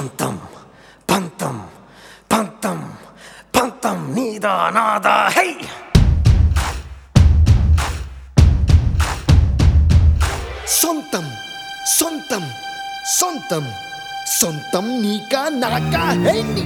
పంతం పంతం పంతం పంతం నీదా నాదా హై సొంతం సొంతం సొంతం సొంతం నీకా నాకా హై నీ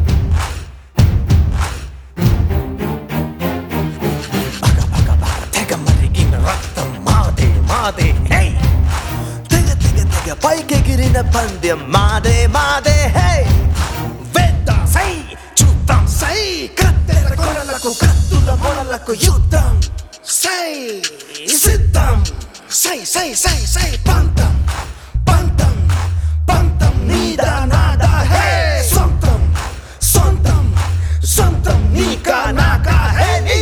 బగ బగ బగ తెగ మరిగిన రక్తం మాదే మాదే హై తెగ తెగ తెగ పైకెగిరిన పందెం మాదే మాదే హై వేద్దాం సై చూద్దాం సై కత్తెర కొరలకు కత్తుల మొరలకు యుద్ధం సై సిద్ధం సై సై సై సై పంతం పంతం పంతం నీదా నాదా హే సొంతం సొంతం సొంతం నీకా నాకా హే నీ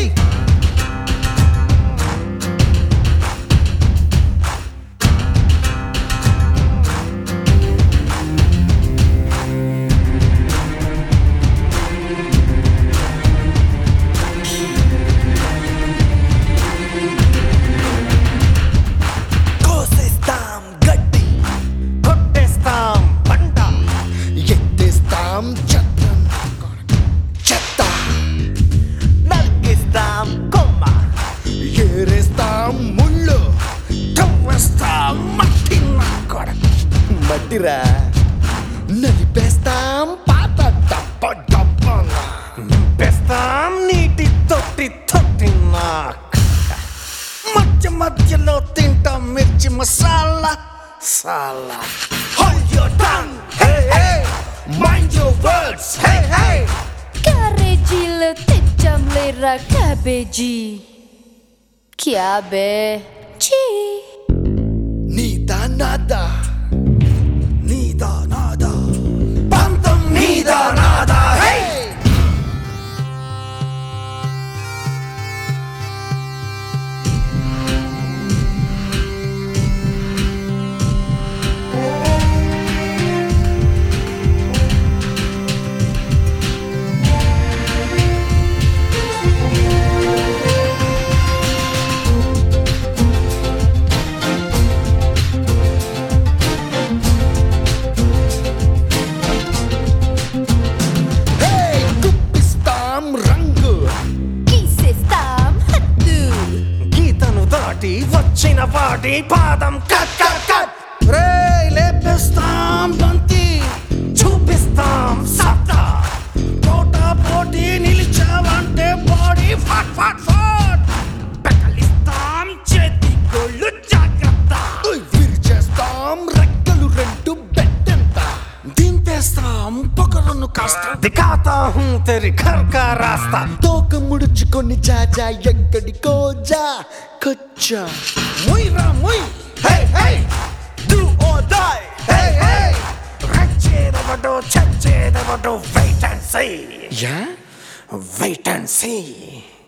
మట్టిరా నలిపేస్తాం పాత డబ్బ డబ్బన నింపేస్తాం నీటి తొట్టి తొట్టినా మధ్య మధ్యలో తింటాం మిర్చి మసాలా సాలా Hold your tongue, hey hey, mind your words, hey hey. క్యారేజీలో తెచ్చాం లేరా క్యాబేజీ క్యాబేజీ నీదా నాదా నీదా నాదా పంతం నీదా నాదా హే వచ్చిన వాడి పాదం కట్ కట్ కట్ రే లేపిస్తాం బంతి చూపిస్తాం సత్తా పోటా పోటీ నిలిచావంటే బాడీ ఫాట్ ఫాట్ ఫాట్ పెకలిస్తాం చేతి గోళ్ళు జాగ్రత్త విరిచేస్తాం రెక్కలు రెండు బెట్టంత దింపేస్తాం పొగరును కాస్త దిఖాతా హూ తెరి ఘర్ కా రాస్తా తోక ముడుచుకొని జాజా ఎక్కడికో జా కొచ్చా ముయ్రా ముయ్ hey hey do or die hey hey రచ్చేదవడో చచ్చేదవడో wait and see yeah wait and see